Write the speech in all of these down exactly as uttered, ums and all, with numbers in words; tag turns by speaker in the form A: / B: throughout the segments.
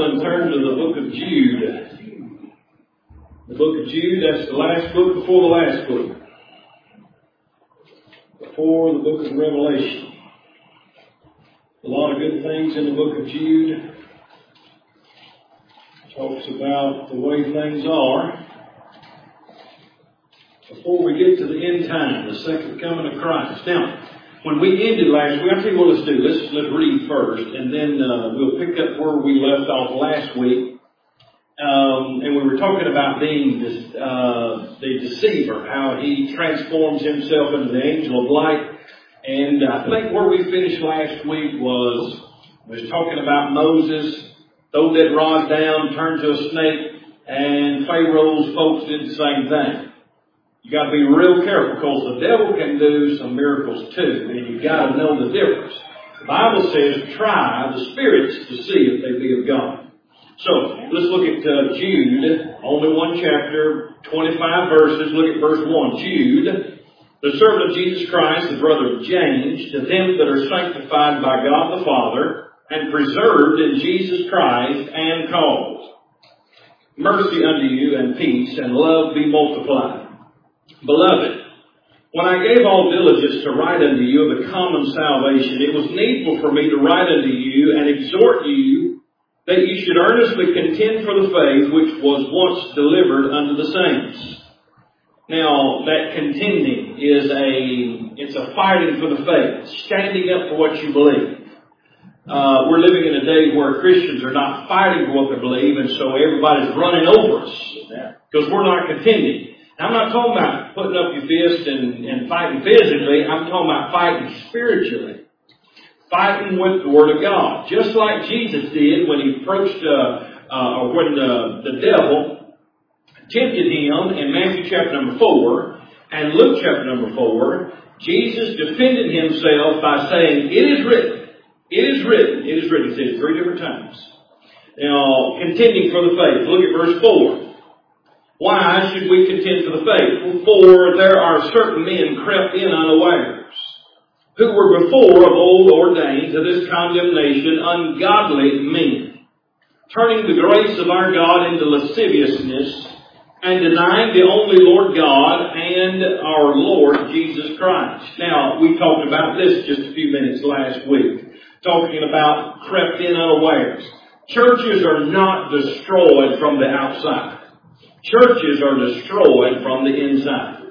A: Bible and turn to the book of Jude. The book of Jude, that's the last book before the last book. Before the book of Revelation. A lot of good things in the book of Jude. Talks about the way things are before we get to the end time, the second coming of Christ. Now, when we ended last week, I'll tell you what let's do. Let's, let's read first, and then uh, we'll pick up where we left off last week. Um, and we were talking about being this, uh, the deceiver, how he transforms himself into the angel of light. And I think where we finished last week was, was talking about Moses, throw that rod down, turn to a snake, and Pharaoh's folks did the same thing. You got to be real careful because the devil can do some miracles too, and you got to know the difference. The Bible says, try the spirits to see if they be of God. So, let's look at uh, Jude, only one chapter, twenty-five verses. Look at verse one. Jude, the servant of Jesus Christ, the brother of James, to them that are sanctified by God the Father, and preserved in Jesus Christ, and called. Mercy unto you, and peace, and love be multiplied. Beloved, when I gave all diligence to write unto you of the common salvation, it was needful for me to write unto you and exhort you that you should earnestly contend for the faith which was once delivered unto the saints. Now, that contending is a, it's a fighting for the faith, standing up for what you believe. Uh, we're living in a day where Christians are not fighting for what they believe, and so everybody's running over us because we're not contending. I'm not talking about putting up your fist and, and fighting physically. I'm talking about fighting spiritually. Fighting with the Word of God. Just like Jesus did when he approached, uh, uh, or when uh, the devil tempted him in Matthew chapter number four and Luke chapter number four. Jesus defended himself by saying, it is written. It is written. It is written. He said it three different times. Now, contending for the faith. Look at verse four. Why should we contend for the faith? For there are certain men crept in unawares, who were before of old ordained to this condemnation, ungodly men, turning the grace of our God into lasciviousness, and denying the only Lord God and our Lord Jesus Christ. Now, we talked about this just a few minutes last week, talking about crept in unawares. Churches are not destroyed from the outside. Churches are destroyed from the inside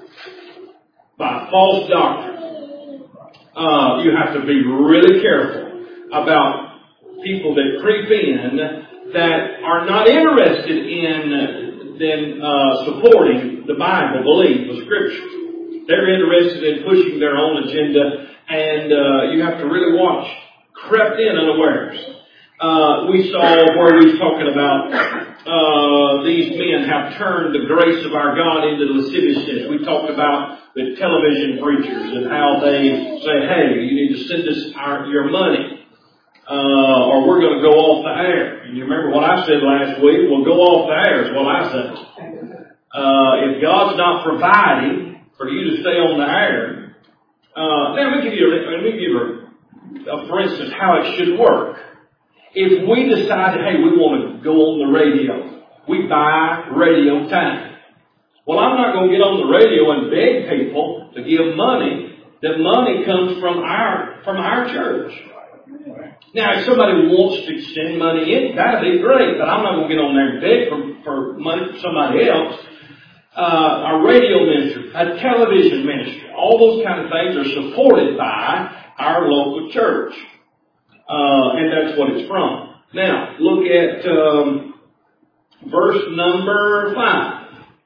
A: by false doctrine. Uh, you have to be really careful about people that creep in that are not interested in then uh, supporting the Bible, belief, the Scriptures. They're interested in pushing their own agenda, and uh, you have to really watch. Crept in unawares. Uh, we saw where we was talking about uh, these men have turned the grace of our God into lasciviousness. We talked about the television preachers and how they say, hey, you need to send us our, your money uh, or we're going to go off the air. And you remember what I said last week? Well, go off the air is what I said. Uh, if God's not providing for you to stay on the air, uh, let me give you, let me give you a, a, for instance, how it should work. If we decided, hey, we want to go on the radio, we buy radio time. Well, I'm not going to get on the radio and beg people to give money. That money comes from our from our church. Now, if somebody wants to send money in, that'd be great, but I'm not going to get on there and beg for, for money from somebody else. Uh, a radio ministry, a television ministry, all those kind of things are supported by our local church. Uh, and that's what it's from. Now, look at um, verse number five.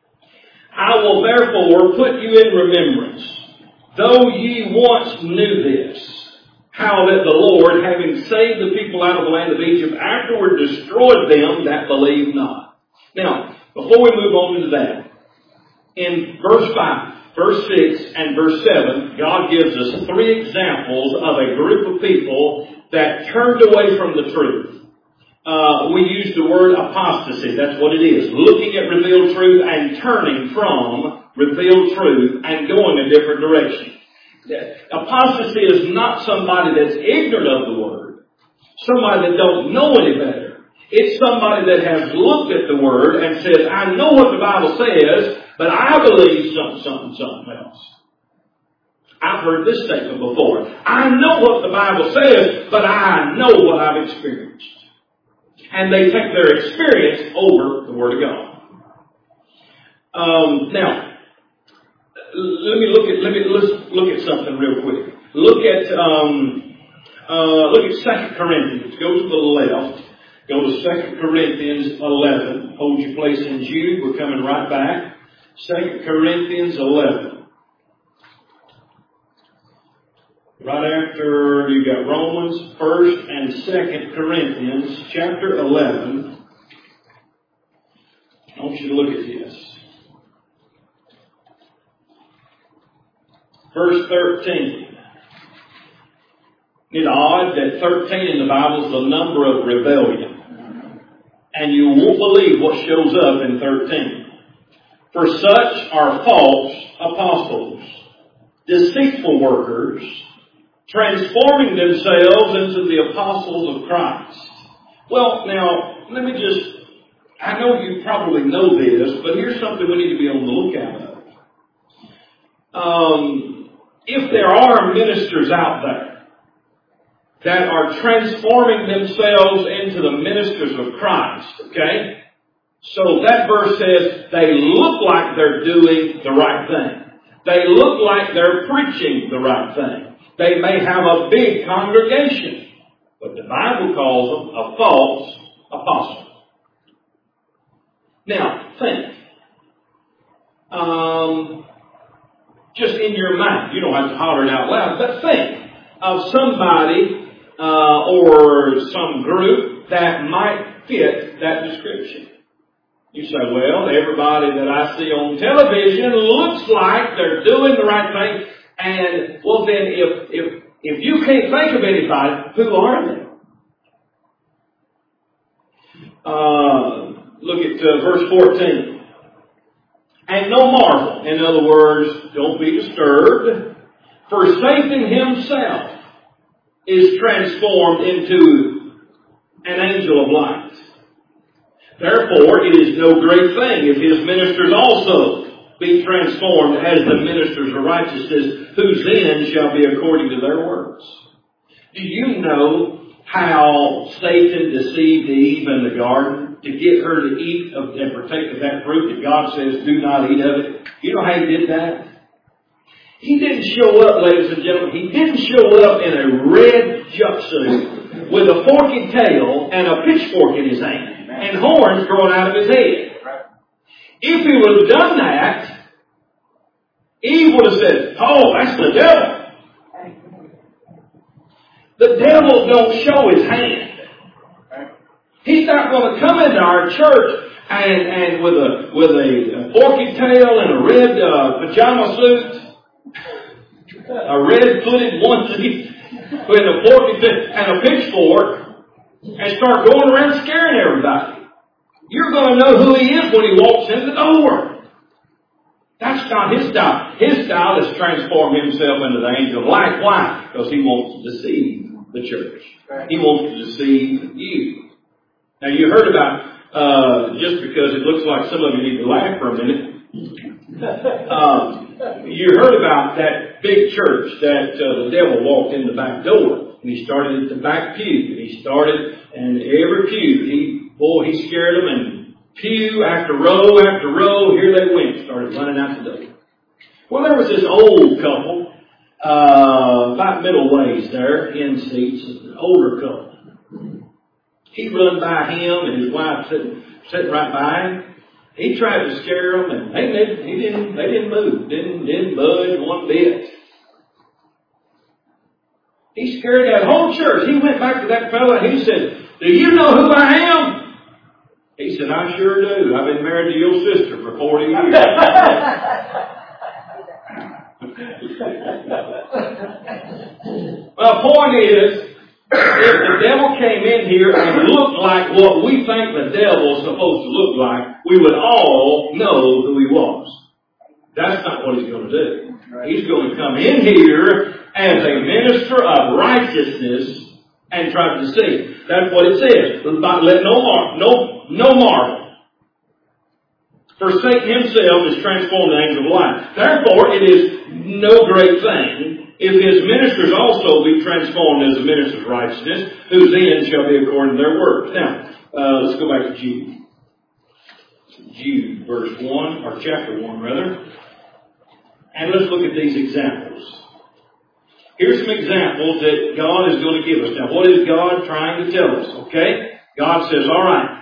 A: I will therefore put you in remembrance, though ye once knew this, how that the Lord, having saved the people out of the land of Egypt, afterward destroyed them that believed not. Now, before we move on to that, in verse five, verse six, and verse seven, God gives us three examples of a group of people that turned away from the truth. Uh, we use the word apostasy. That's what it is. Looking at revealed truth and turning from revealed truth and going a different direction. Apostasy is not somebody that's ignorant of the word. Somebody that don't know any better. It's somebody that has looked at the Word and says, I know what the Bible says, but I believe something, something, something else. I've heard this statement before. I know what the Bible says, but I know what I've experienced. And they take their experience over the Word of God. Um, now, let me look at let me let's look at something real quick. Look at um, uh, look at Second Corinthians. Go to the left. Go to Second Corinthians eleven. Hold your place in Jude. We're coming right back. Second Corinthians eleven. Right after you got Romans, First and Second Corinthians, chapter eleven. I want you to look at this. Verse thirteen. It's odd that thirteen in the Bible is the number of rebellion. And you won't believe what shows up in thirteen. For such are false apostles, deceitful workers, transforming themselves into the apostles of Christ. Well, now, let me just, I know you probably know this, but here's something we need to be on the lookout of. Um, if there are ministers out there that are transforming themselves into the ministers of Christ, okay? So that verse says they look like they're doing the right thing. They look like they're preaching the right thing. They may have a big congregation, but the Bible calls them a false apostle. Now, think. Um, just in your mind. You don't have to holler it out loud, but think of somebody uh, or some group that might fit that description. You say, well, everybody that I see on television looks like they're doing the right thing. And, well, then, if if if you can't think of anybody, who are they? Uh, look at uh, verse fourteen. And no marvel. In other words, don't be disturbed. For Satan himself is transformed into an angel of light. Therefore, it is no great thing if his ministers also be transformed as the ministers of righteousness, whose end shall be according to their works. Do you know how Satan deceived Eve in the garden to get her to eat of and partake of that fruit that God says, do not eat of it? You know how he did that? He didn't show up, ladies and gentlemen, he didn't show up in a red jumpsuit with a forky tail and a pitchfork in his hand and horns growing out of his head. If he would have done that, Eve would have said, oh, that's the devil. The devil don't show his hand. He's not going to come into our church and, and with a with a forky tail and a red uh, pajama suit, a red-footed onesie with a forky tail and a pitchfork, and start going around scaring everybody. You're going to know who he is when he walks in the door. That's not his style. His style is transform himself into the angel of light. Why? Because he wants to deceive the church. He wants to deceive you. Now you heard about, uh, just because it looks like some of you need to laugh for a minute, um, you heard about that big church that uh, the devil walked in the back door. And he started at the back pew. And he started, and every pew, he, boy, he scared them. And pew after row after row, here they went. Started running out the door. Well, there was this old couple, uh, about middle ways there, in seats, an older couple. He run by him and his wife sitting, sitting right by him. He tried to scare them, and they, they, he didn't, they didn't move, didn't, didn't budge one bit. He scared that whole church. He went back to that fellow and he said, do you know who I am? He said, I sure do. I've been married to your sister for forty years. Well, the point is, if the devil came in here and looked like what we think the devil's supposed to look like, we would all know who he was. That's not what he's going to do. He's going to come in here as a minister of righteousness and tried to deceive. That's what it says. Let no mar- no, no marvel. For Satan himself is transformed the angel of light. Therefore, it is no great thing if his ministers also be transformed as the ministers of righteousness, whose end shall be according to their works. Now, uh, let's go back to Jude. Jude, verse one, or chapter one, rather. And let's look at these examples. Here's some examples that God is going to give us. Now, what is God trying to tell us? Okay? God says, all right.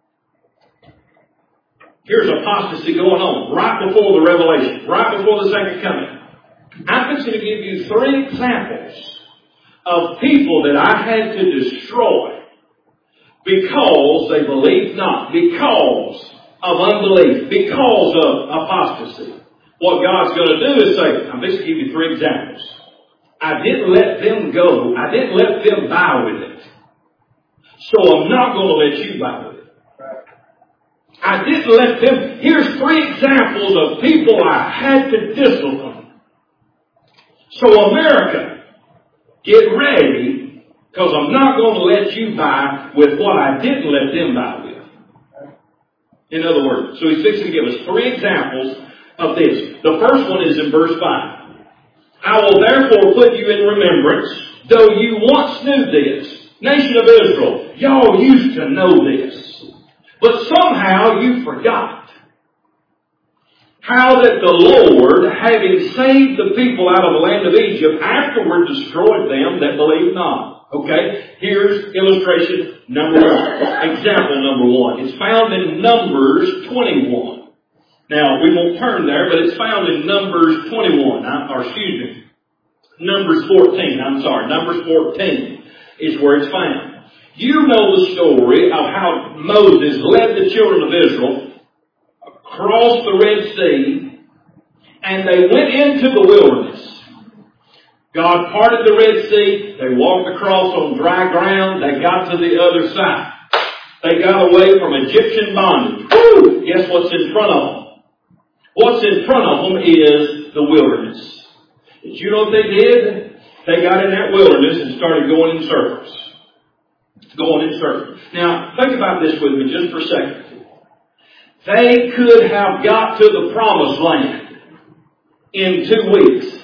A: Here's apostasy going on right before the revelation, right before the second coming. I'm going to give you three examples of people that I had to destroy because they believed not, because of unbelief, because of apostasy. What God's going to do is say, I'm just going to give you three examples. I didn't let them go. I didn't let them buy with it. So I'm not going to let you buy with it. I didn't let them. Here's three examples of people I had to discipline. So America, get ready, because I'm not going to let you buy with what I didn't let them buy with. In other words, so he's fixing to give us three examples of this. The first one is in verse five. I will therefore put you in remembrance, though you once knew this. Nation of Israel, y'all used to know this. But somehow you forgot how that the Lord, having saved the people out of the land of Egypt, afterward destroyed them that believed not. Okay, here's illustration number one. Example number one. It's found in Numbers twenty-one. Now, we won't turn there, but it's found in Numbers twenty-one, or excuse me, Numbers fourteen, I'm sorry, Numbers fourteen is where it's found. You know the story of how Moses led the children of Israel across the Red Sea, and they went into the wilderness. God parted the Red Sea, they walked across on dry ground, they got to the other side. They got away from Egyptian bondage. Woo! Guess what's in front of them? What's in front of them is the wilderness. Did you know what they did? They got in that wilderness and started going in circles. Going in circles. Now, think about this with me just for a second. They could have got to the promised land in two weeks.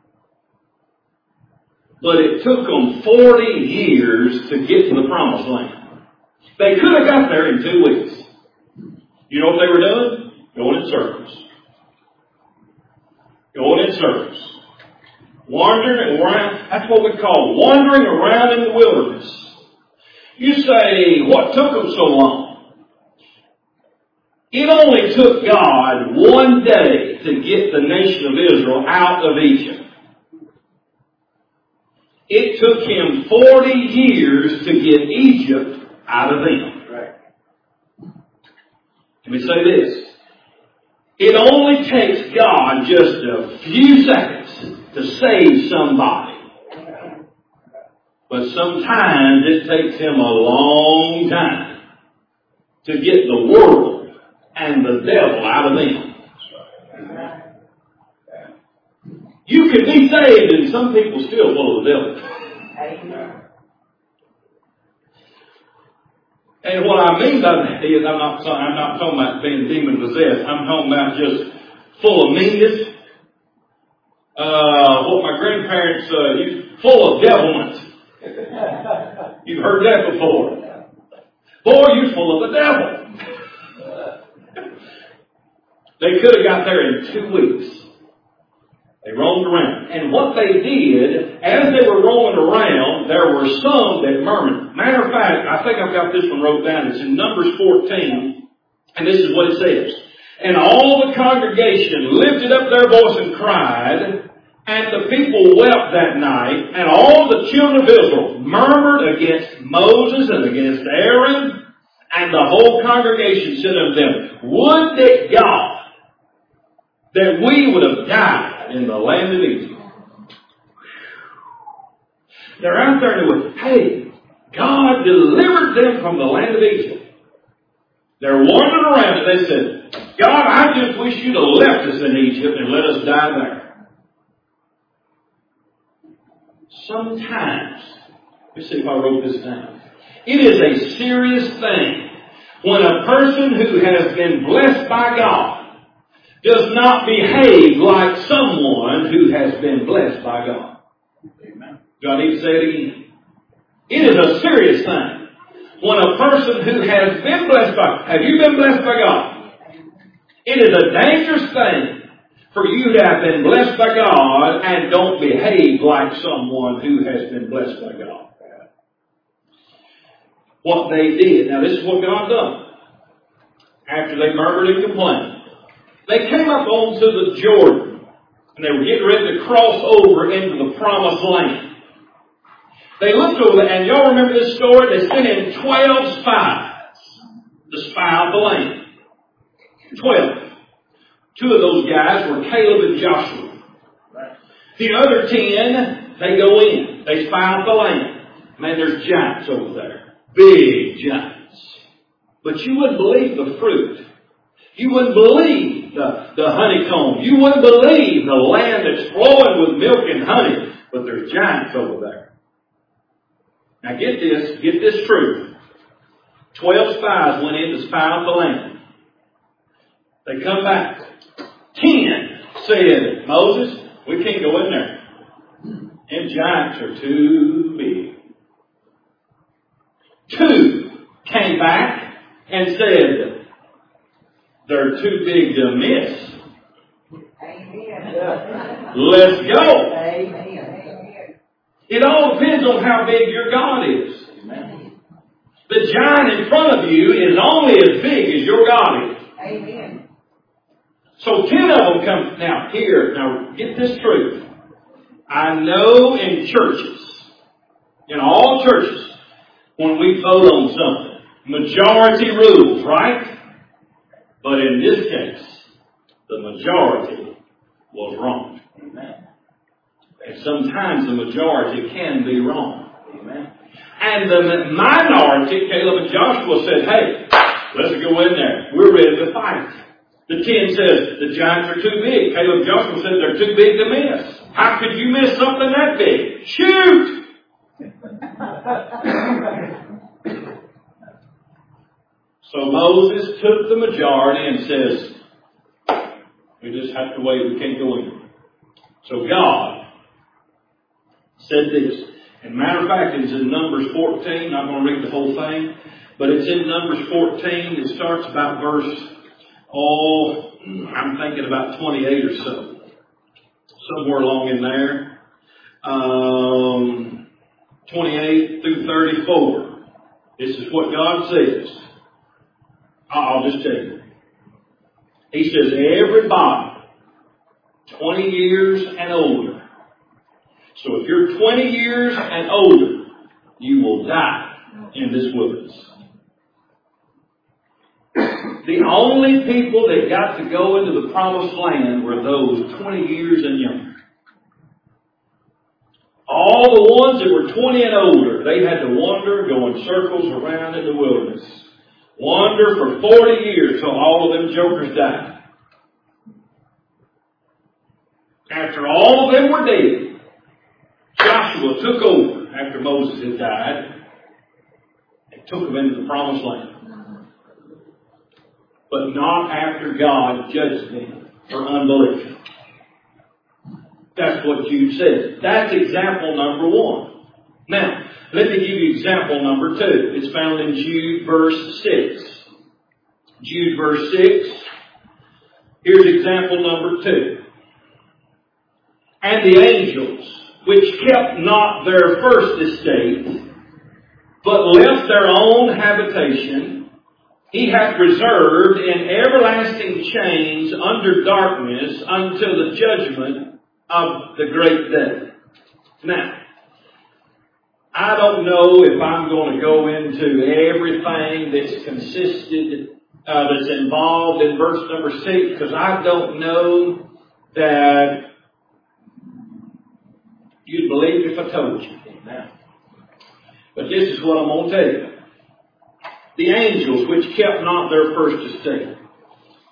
A: But it took them forty years to get to the promised land. They could have got there in two weeks. You know what they were doing? Going in circles. Going in circles. Wandering around. That's what we call wandering around in the wilderness. You say, what took them so long? It only took God one day to get the nation of Israel out of Egypt. It took him forty years to get Egypt out of them. Right. Let me say this. It only takes God just a few seconds to save somebody. But sometimes it takes him a long time to get the world and the devil out of them. You can be saved and some people still full of the devil. And what I mean by that is I'm not, I'm not talking about being demon possessed. I'm talking about just full of meanness. Uh, what my grandparents uh, used, full of devilment. You've heard that before. Boy, you're full of the devil. They could have got there in two weeks. They roamed around. And what they did, as they were roaming around, there were some that murmured. Matter of fact, I think I've got this one wrote down. It's in Numbers fourteen. And this is what it says. And all the congregation lifted up their voice and cried, and the people wept that night, and all the children of Israel murmured against Moses and against Aaron, and the whole congregation said unto them, would that God, that we would have died in the land of Egypt. They're out there and they went, hey, God delivered them from the land of Egypt. They're wandering around and they said, God, I just wish you'd have left us in Egypt and let us die there. Sometimes Let me see if I wrote this down. It is a serious thing when a person who has been blessed by God does not behave like someone who has been blessed by God. Amen. Do I need to say it again? It is a serious thing when a person who has been blessed by, have you been blessed by God? It is a dangerous thing for you to have been blessed by God and don't behave like someone who has been blessed by God. What they did, now this is what God done. After they murmured and complained, they came up onto the Jordan and they were getting ready to cross over into the promised land. They looked over there, and y'all remember this story? They sent in twelve spies to spy out the land. Twelve. Two of those guys were Caleb and Joshua. The other ten, they go in. They spy out the land. Man, there's giants over there. Big giants. But you wouldn't believe the fruit. You wouldn't believe the, the honeycomb. You wouldn't believe the land that's flowing with milk and honey. But there's giants over there. Now get this, get this truth. Twelve spies went in to spy out the land. They come back. Ten said, Moses, we can't go in there. Them giants are too big. Two came back and said, they're too big to miss. Amen. Let's go. Amen. It all depends on how big your God is. Amen. The giant in front of you is only as big as your God is. Amen. So ten of them come. Now here, now get this truth. I know in churches, in all churches, when we vote on something, majority rules, right? But in this case, the majority was wrong. Amen. And sometimes the majority can be wrong. Amen. And the minority, Caleb and Joshua said, hey, let's go in there. We're ready to fight. The ten says, the giants are too big. Caleb and Joshua said, they're too big to miss. How could you miss something that big? Shoot! So Moses took the majority and says, we just have to wait, we can't go in. So God said this. And matter of fact, it's in Numbers fourteen. I'm going to read the whole thing. But it's in Numbers fourteen. It starts about verse, oh, I'm thinking about twenty-eight or so. Somewhere along in there. Um, twenty-eight through thirty-four. This is what God says. I'll just tell you. He says, everybody twenty years and older. So if you're twenty years and older, you will die in this wilderness. The only people that got to go into the promised land were those twenty years and younger. All the ones that were twenty and older, they had to wander, go in circles around in the wilderness. Wander for forty years till all of them jokers died. After all of them were dead, Joshua took over after Moses had died and took them into the promised land. But not after God judged them for unbelief. That's what Jude says. That's example number one. Now, let me give you example number two. It's found in Jude verse six. Jude verse six. Here's example number two. And the angels, which kept not their first estate, but left their own habitation, he hath reserved in everlasting chains under darkness until the judgment of the great day. Now, I don't know if I'm going to go into everything that's consisted, uh, that's involved in verse number six, because I don't know that you'd believe if I told you. Now, but this is what I'm going to tell you. The angels which kept not their first estate.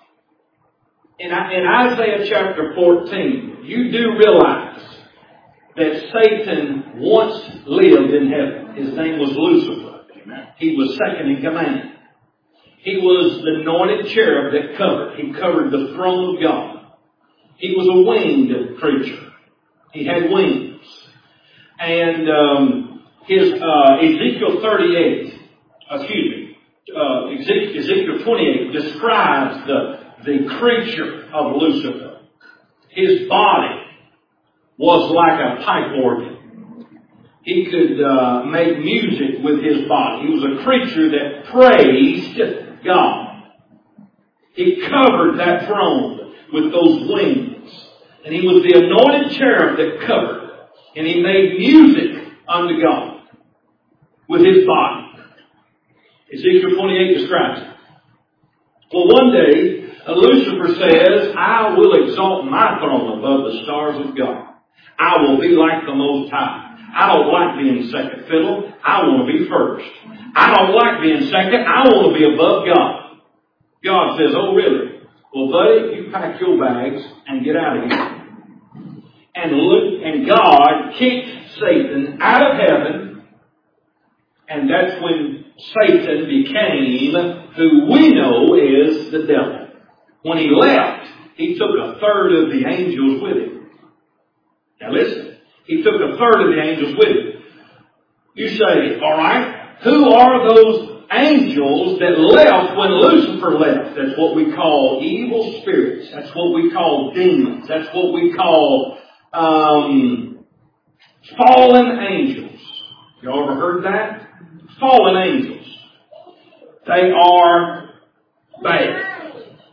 A: In, in Isaiah chapter fourteen, you do realize that Satan once lived in heaven. His name was Lucifer. He was second in command. He was the anointed cherub that covered. He covered the throne of God. He was a winged creature. He had wings. And um, his uh, Ezekiel thirty-eight, excuse me, uh, Ezekiel twenty-eight describes the, the creature of Lucifer. His body was like a pipe organ. He could uh, make music with his body. He was a creature that praised God. He covered that throne with those wings. And he was the anointed cherub that covered. And he made music unto God with his body. Ezekiel twenty-eight describes it. Well, one day, Lucifer says, I will exalt my throne above the stars of God. I will be like the Most High. I don't like being second fiddle. I want to be first. I don't like being second. I want to be above God. God says, oh really? Well, buddy, you pack your bags and get out of here. And look, and God kicked Satan out of heaven. And that's when Satan became who we know is the devil. When he left, he took a third of the angels with him. Now listen, he took a third of the angels with him. You say, all right, who are those angels that left when Lucifer left? That's what we call evil spirits. That's what we call demons. That's what we call um, fallen angels. Y'all ever heard that? Fallen angels. They are bad.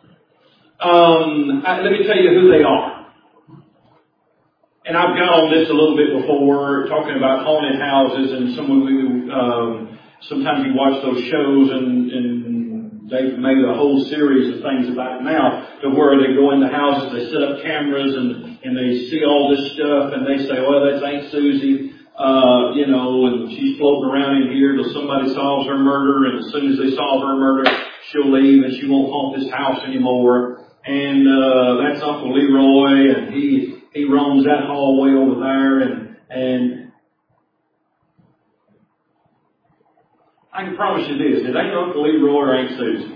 A: Um, let me tell you who they are. And I've got on this a little bit before, talking about haunted houses, and someone who, um, sometimes you watch those shows and, and they've made a whole series of things about it now, to where they go into houses, they set up cameras and, and they see all this stuff and they say, well, that's Aunt Susie, uh, you know, and she's floating around in here till somebody solves her murder, and as soon as they solve her murder, she'll leave and she won't haunt this house anymore. And, uh, that's Uncle Leroy, and he, He roams that hallway over there, and and I can promise you this: it ain't Uncle Leroy or Aunt Susie.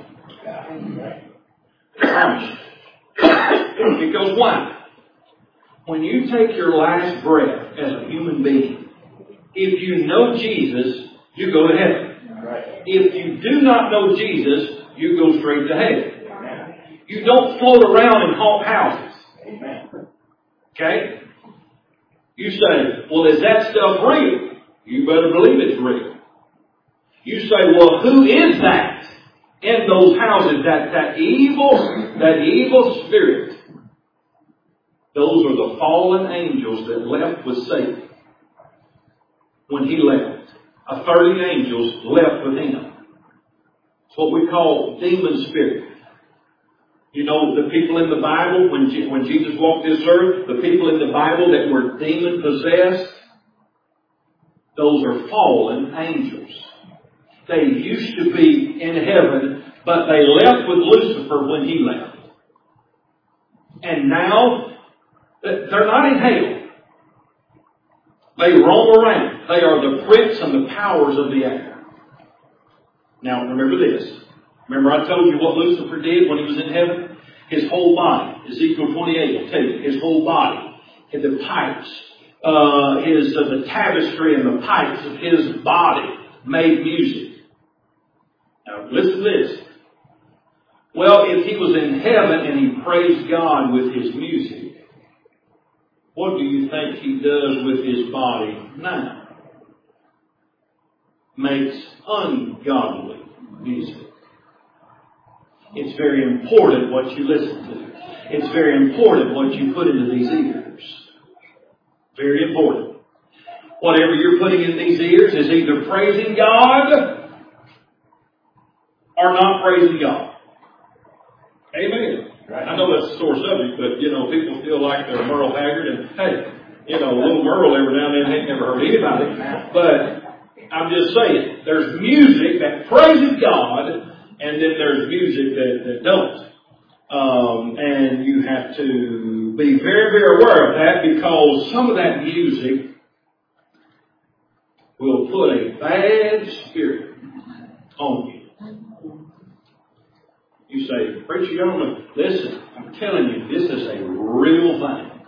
A: I promise you. Because why? When you take your last breath as a human being, if you know Jesus, you go to heaven. If you do not know Jesus, you go straight to hell. You don't float around and haunt houses. Okay? You say, well, is that stuff real? You better believe it's real. You say, well, who is that in those houses? That, that evil, that evil spirit. Those are the fallen angels that left with Satan when he left. A third of the angels left with him. It's what we call demon spirit. You know, the people in the Bible, when, Je- when Jesus walked this earth, the people in the Bible that were demon-possessed, those are fallen angels. They used to be in heaven, but they left with Lucifer when he left. And now, they're not in hell. They roam around. They are the prince and the powers of the air. Now, remember this. Remember I told you what Lucifer did when he was in heaven? His whole body. Ezekiel twenty-eight will tell you. His whole body. And the pipes. Uh, his, uh, the tapestry and the pipes of his body made music. Now listen to this. Well, if he was in heaven and he praised God with his music, what do you think he does with his body now? Makes ungodly music. It's very important what you listen to. It's very important what you put into these ears. Very important. Whatever you're putting in these ears is either praising God or not praising God. Amen. Right. I know that's a sore subject, but, you know, people feel like they're Merle Haggard, and, hey, you know, little Merle every now and then ain't never heard anybody. But I'm just saying, there's music that praises God, and then there's music that, that don't. Um, and you have to be very, very aware of that, because some of that music will put a bad spirit on you. You say, preacher, you don't know. Listen, I'm telling you, this is a real thing.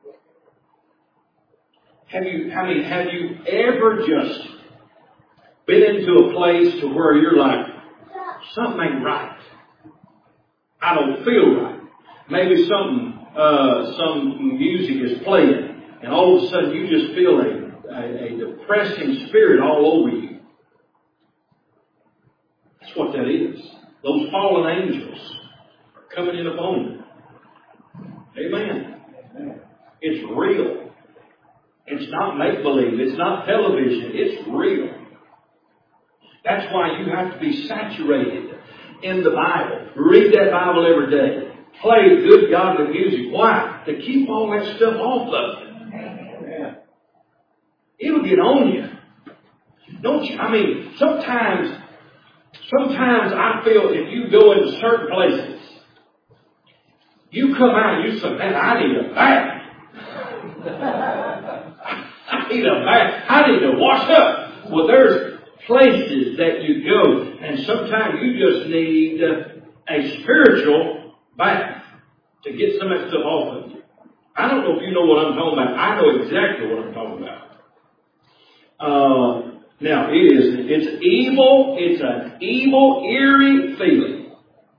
A: Have you, I mean, have you ever just been into a place to where you're like, something ain't right? I don't feel right. Maybe something, uh, some music is playing, and all of a sudden you just feel a, a, a depressing spirit all over you. That's what that is. Those fallen angels are coming in upon you. Amen. It's real. It's not make-believe. It's not television. It's real. That's why you have to be saturated in the Bible. Read that Bible every day. Play good godly music. Why? To keep all that stuff off of you. It'll get on you. Don't you? I mean, sometimes, sometimes I feel if you go into certain places, you come out and you say, man, I need a bath. I need a bath. I need to wash up. Well, there's places that you go, and sometimes you just need a spiritual bath to get some of that stuff off of you. I don't know if you know what I'm talking about. I know exactly what I'm talking about. Uh, now, it is, it's evil. It's an evil, eerie feeling.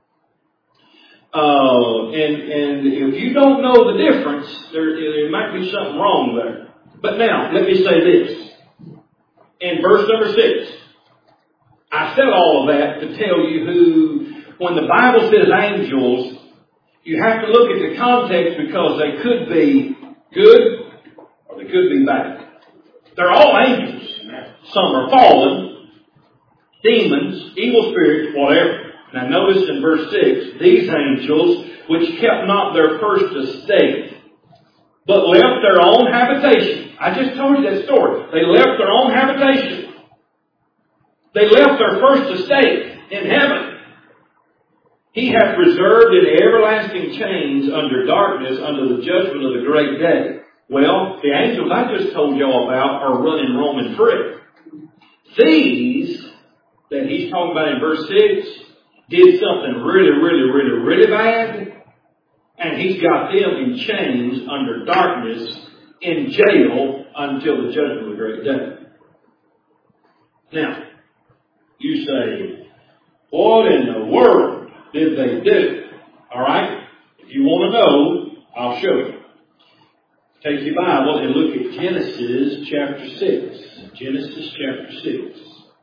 A: Uh, and, and if you don't know the difference, there, there might be something wrong there. But now, let me say this. In verse number six, I said all of that to tell you who, when the Bible says angels, you have to look at the context, because they could be good or they could be bad. They're all angels. Some are fallen, demons, evil spirits, whatever. Now notice in verse six, these angels, which kept not their first estate, but left their own habitation. I just told you that story. They left their own habitation. They left their first estate in heaven. He hath reserved in everlasting chains under darkness, under the judgment of the great day. Well, the angels I just told y'all about are running Roman free. These that he's talking about in verse six did something really, really, really, really bad, and he's got them in chains under darkness in jail until the judgment of the great day. Now, you say, what in the world did they do? All right? If you want to know, I'll show you. Take your Bible and look at Genesis chapter six. Genesis chapter six.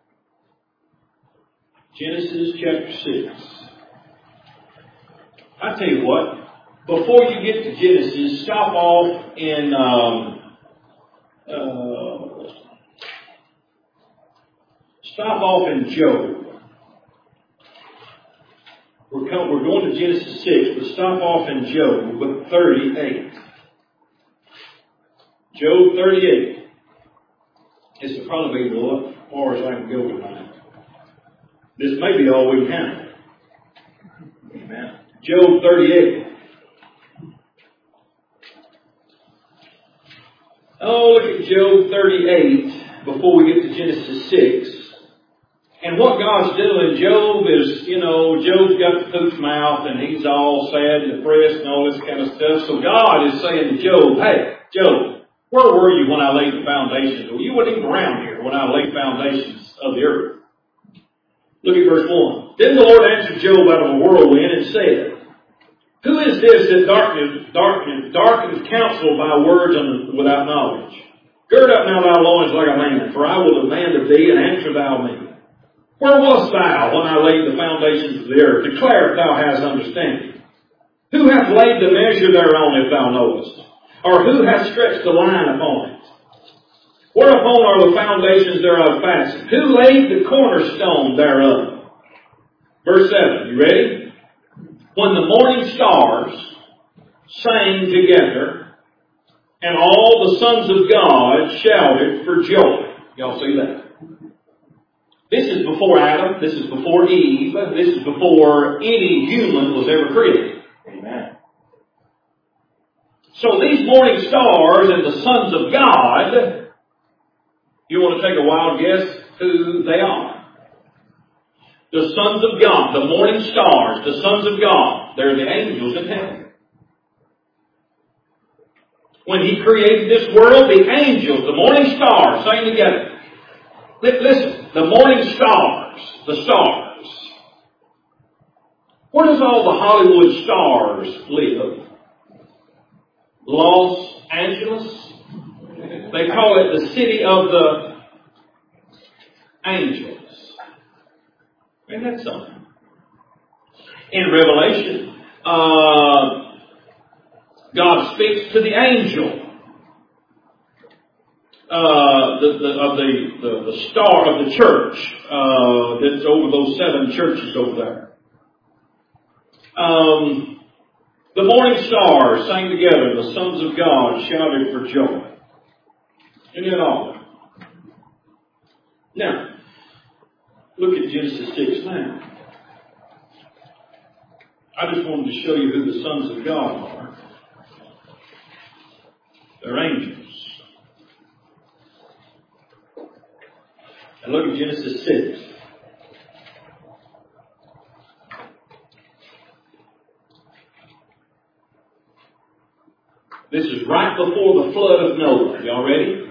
A: Genesis chapter six. I tell you what, before you get to Genesis, stop off in um, uh, stop off in Job. We're come, we're going to Genesis six, but stop off in Job thirty-eight. Job thirty-eight. This will probably be as far as I can go tonight. This may be all we can handle. Amen. Job thirty-eight. Oh, look at Job thirty-eight before we get to Genesis six. And what God's doing, Job is, you know, Job's got the poop's mouth and he's all sad and depressed and all this kind of stuff. So God is saying to Job, hey, Job, where were you when I laid the foundations? Well, you weren't even around here when I laid foundations of the earth. Look at verse one. Then the Lord answered Job out of a whirlwind and said, who is this that darkens, darkens, darkens counsel by words without knowledge? Gird up now thy loins like a man, for I will demand of thee, and answer thou me. Where wast thou when I laid the foundations of the earth? Declare if thou hast understanding. Who hath laid the measure thereon, if thou knowest? Or who hath stretched the line upon it? Whereupon are the foundations thereof fastened? Who laid the cornerstone thereof? Verse seven, you ready? When the morning stars sang together, and all the sons of God shouted for joy. Y'all see that? This is before Adam. This is before Eve. This is before any human was ever created. So these morning stars and the sons of God, you want to take a wild guess who they are? The sons of God, the morning stars, the sons of God, they're the angels in heaven. When He created this world, the angels, the morning stars, sang together. Listen, the morning stars, the stars. Where does all the Hollywood stars live? Los Angeles. They call it the city of the angels. Ain't that something? In Revelation, uh, God speaks to the angel uh, the, the, of the, the, the star of the church uh, that's over those seven churches over there. Um, the morning stars sang together, the sons of God shouted for joy. Isn't it all? Now, look at Genesis six now. I just wanted to show you who the sons of God are. They're angels. And look at Genesis six. This is right before the flood of Noah. Y'all ready?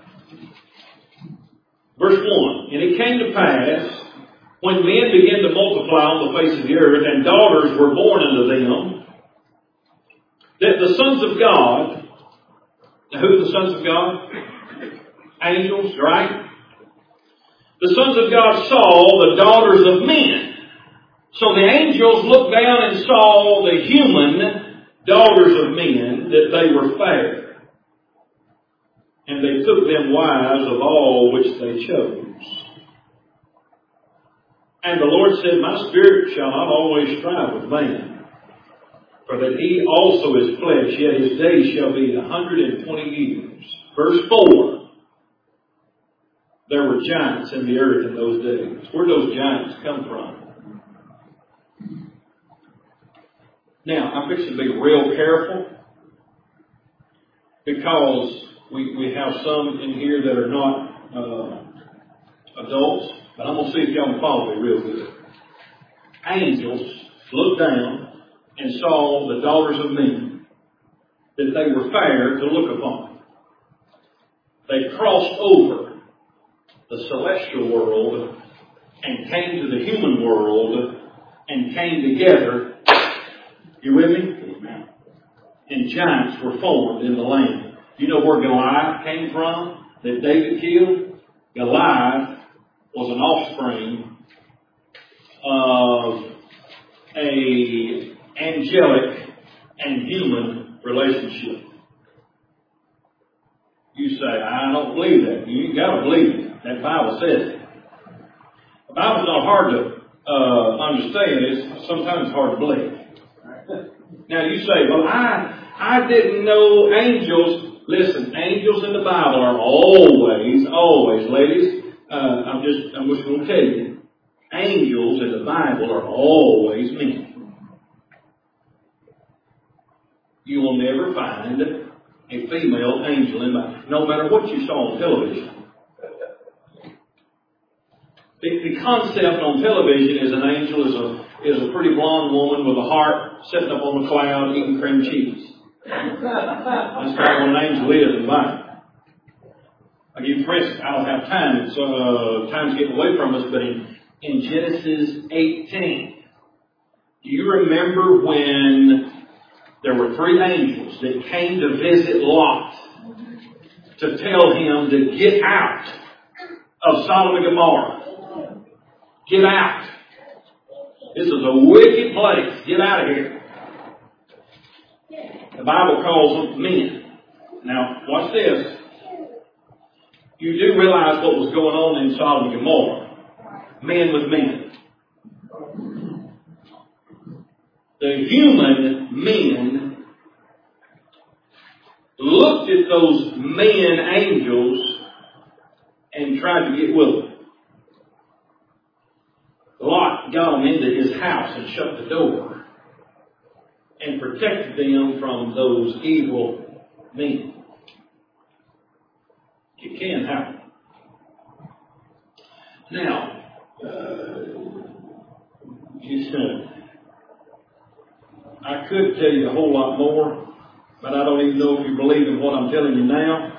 A: Verse one. And it came to pass, when men began to multiply on the face of the earth, and daughters were born unto them, that the sons of God, now who are the sons of God? Angels, right? The sons of God saw the daughters of men. So the angels looked down and saw the human daughters of men, that they were fair. And they took them wives of all which they chose. And the Lord said, My spirit shall not always strive with man, for that he also is flesh, yet his days shall be a hundred and twenty years. Verse four. There were giants in the earth in those days. Where did those giants come from? Now, I'm fixing to be real careful, because we, we have some in here that are not uh, adults, but I'm going to see if y'all can follow me real good. Angels looked down and saw the daughters of men, that they were fair to look upon. They crossed over the celestial world and came to the human world and came together. You with me? And giants were formed in the land. You know where Goliath came from, that David killed? Goliath was an offspring of a angelic and human relationship. You say, I don't believe that. You got to believe it. That Bible says it. The Bible's not hard to uh, understand. It's sometimes hard to believe. Now you say, well, I I didn't know angels. Listen, angels in the Bible are always, always, ladies, uh, I'm just, I'm just going to tell you, angels in the Bible are always men. You will never find a female angel in the Bible, no matter what you saw on television. The, the concept on television is an angel is a is a pretty blonde woman with a heart sitting up on a cloud eating cream cheese. That's not what an angel is in the Bible. I give you for instance, I don't have time. It's uh, time's getting away from us, but in, in Genesis eighteen, do you remember when there were three angels that came to visit Lot to tell him to get out of Sodom and Gomorrah? Get out. This is a wicked place. Get out of here. The Bible calls them men. Now, watch this. You do realize what was going on in Sodom and Gomorrah. Men with men. The human men looked at those men angels and tried to get with them. Lot got them into his house and shut the door. and protected them from those evil men. It can happen. Now, uh, you know, I could tell you a whole lot more, but I don't even know if you believe in what I'm telling you now.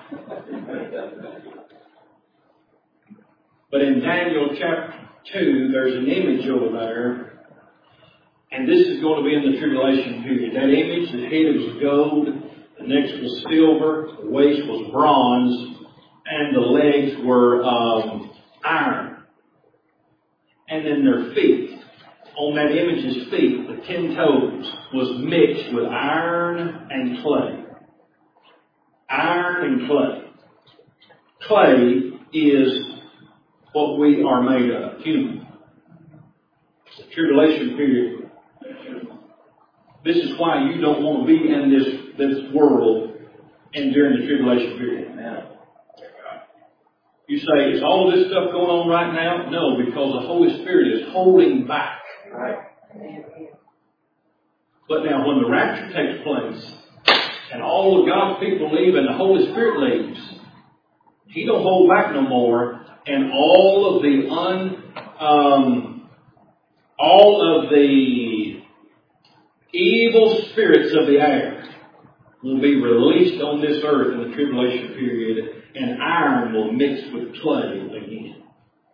A: But in Daniel chapter two, there's an image over there, and this is going to be in the tribulation period. That image, the head was gold, the neck was silver, the waist was bronze, and the legs were um, iron. And then their feet, on that image's feet, the ten toes, was mixed with iron and clay. Iron and clay. Clay is what we are made of, human. The tribulation period. This is why you don't want to be in this, this world and during the tribulation period. You say, is all this stuff going on right now? No, because the Holy Spirit is holding back. Right. But now when the rapture takes place and all of God's people leave and the Holy Spirit leaves, He don't hold back no more, and all of the un, um, all of the evil spirits of the air will be released on this earth in the tribulation period, and iron will mix with clay again.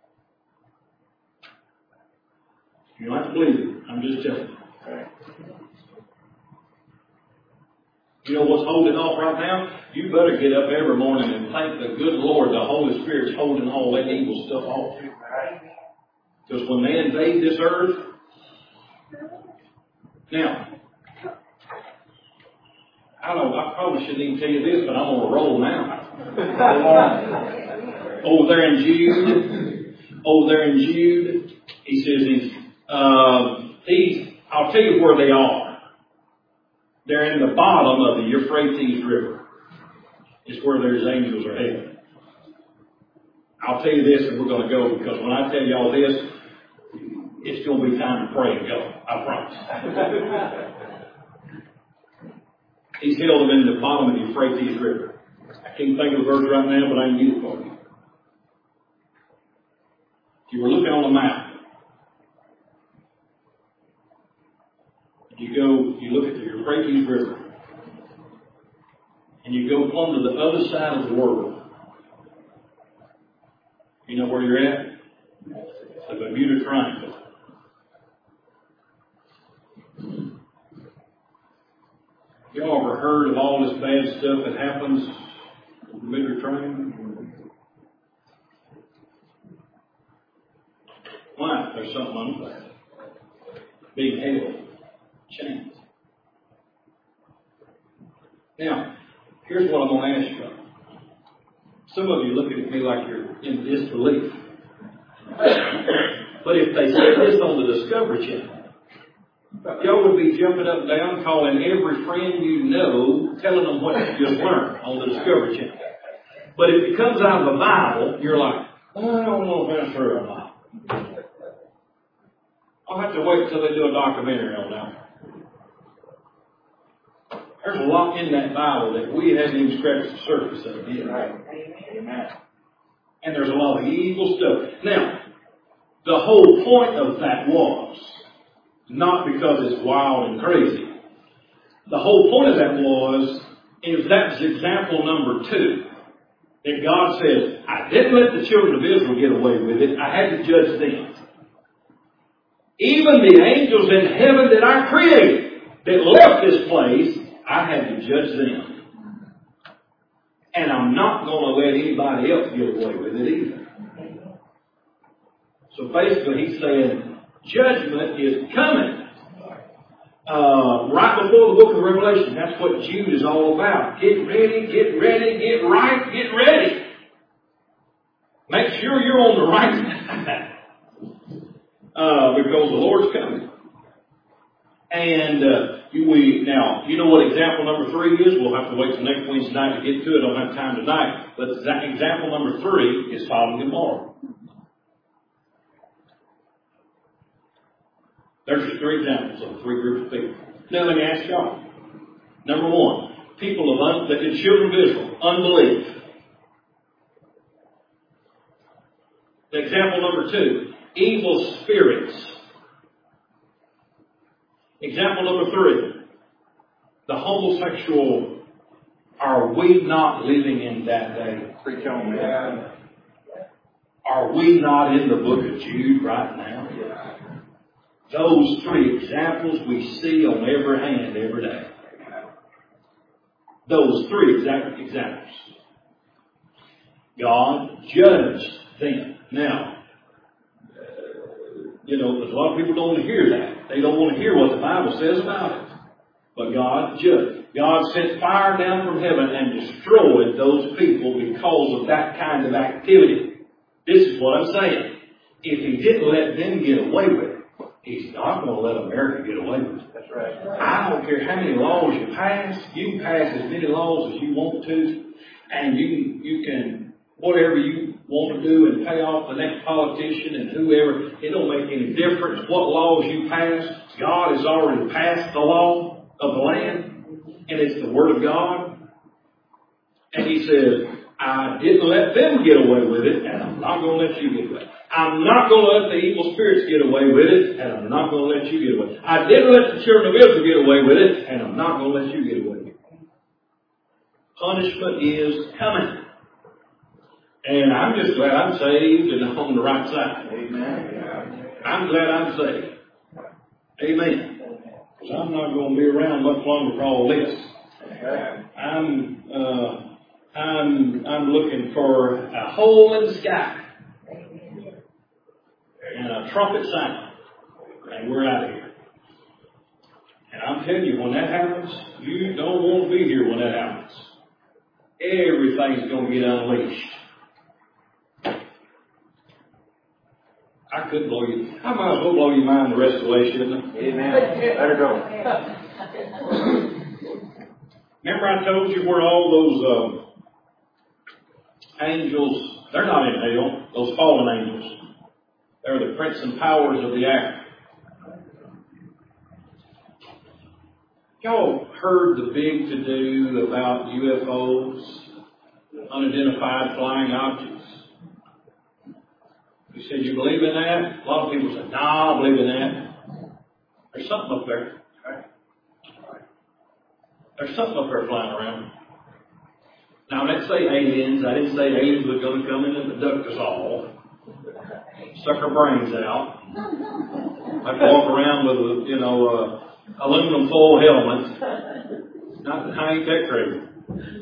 A: You don't have to believe it. I'm just telling you. You know what's holding off right now? You better get up every morning and thank the good Lord the Holy Spirit's holding all that evil stuff off. Because when they invade this earth, now, I don't know, I probably shouldn't even tell you this, but I'm on a roll now. Over there in Jude, over there in Jude, he says, he's, uh, these, I'll tell you where they are. They're in the bottom of the Euphrates River. It's where there's angels are headed. I'll tell you this and we're going to go, because when I tell you all this, it's going to be time to pray and go. I promise. He's held them in the bottom of the Euphrates River. I can't think of the verse right now, but I can get it for you. If you were looking on the map, you go, you look at the Euphrates River, and you go plumb to the other side of the world. You know where you're at? The Bermuda Triangle. Y'all ever heard of all this bad stuff that happens in the Bermuda Triangle? Why? There's something under there. Big hell. Chains. Now, here's what I'm going to ask you. Some of you looking at me like you're in disbelief. But if they said this on the Discovery Channel, y'all would be jumping up and down, calling every friend you know, telling them what you just learned on the Discovery Channel. But if it comes out of the Bible, you're like, oh, I don't know if that's true or not. I'll have to wait until they do a documentary on that. There's a lot in that Bible that we haven't even scratched the surface of yet. Right. Amen. And there's a lot of evil stuff. Now, the whole point of that was not because it's wild and crazy. The whole point of that was, is that's example number two. That God says, I didn't let the children of Israel get away with it. I had to judge them. Even the angels in heaven that I created, that left this place, I had to judge them. And I'm not going to let anybody else get away with it either. So basically he's saying, judgment is coming. Uh, right before the book of Revelation. That's what Jude is all about. Get ready, get ready, get right, get ready. Make sure you're on the right side. uh, because the Lord's coming. And uh, we now, you know what example number three is? We'll have to wait till next Wednesday night to get to it. I don't have time tonight. But example number three is Sodom and Gomorrah. There's just three examples of three groups of people. Now let me ask y'all. Number one, people of un- the children of Israel, unbelief. Example number two, evil spirits. Example number three, the homosexual. Are we not living in that day?
B: Preach on, man.
A: Are we not in the book of Jude right now? Those three examples we see on every hand every day. Those three exact examples. God judged them. Now, uh, you know, a lot of people don't want to hear that. They don't want to hear what the Bible says about it. But God judged. God sent fire down from heaven and destroyed those people because of that kind of activity. This is what I'm saying. If He didn't let them get away with it, He's not going to let America get away with it.
B: That's right.
A: I don't care how many laws you pass. You can pass as many laws as you want to, and you can, you can whatever you want to do and pay off the next politician and whoever. It don't make any difference what laws you pass. God has already passed the law of the land, and it's the Word of God. And He says, I didn't let them get away with it, and I'm not going to let you get away. I'm not going to let the evil spirits get away with it, and I'm not going to let you get away. I didn't let the children of Israel get away with it, and I'm not going to let you get away with it. Punishment is coming. And I'm just glad I'm saved and on the right side.
B: Amen.
A: I'm glad I'm saved. Amen. Because I'm not going to be around much longer for all this. I'm, uh, I'm, I'm looking for a hole in the sky and a trumpet sound, and we're out of here. And I'm telling you, when that happens, you don't want to be here when that happens. Everything's going to get unleashed. I could blow you. I might as well blow your mind the rest of the way, shouldn't I?
B: Amen. Let her go.
A: Remember I told you where all those uh, angels, they're not in hell, those fallen angels. They're the prince and powers of the air. Y'all heard the big to-do about U F Os, unidentified flying objects? You said you believe in that? A lot of people say, no, I don't believe in that. There's something up there. There's something up there flying around. Now, I didn't say aliens. I didn't say aliens were going to come in and abduct us all. Suck our brains out. I'd walk around with a, you know, a aluminum foil helmet. Not, I ain't that crazy.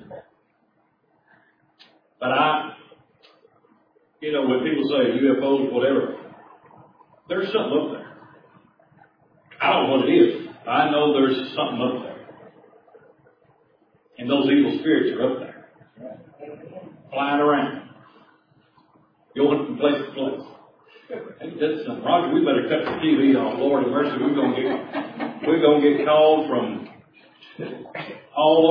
A: But I... You know, when people say U F Os, whatever, there's something up there. I don't know what it is. I know there's something up there. And those evil spirits are up there. Flying around. Going from place to place. That's something. Roger, we better cut the T V off. Lord have mercy, we're going to get, we're going to get called from all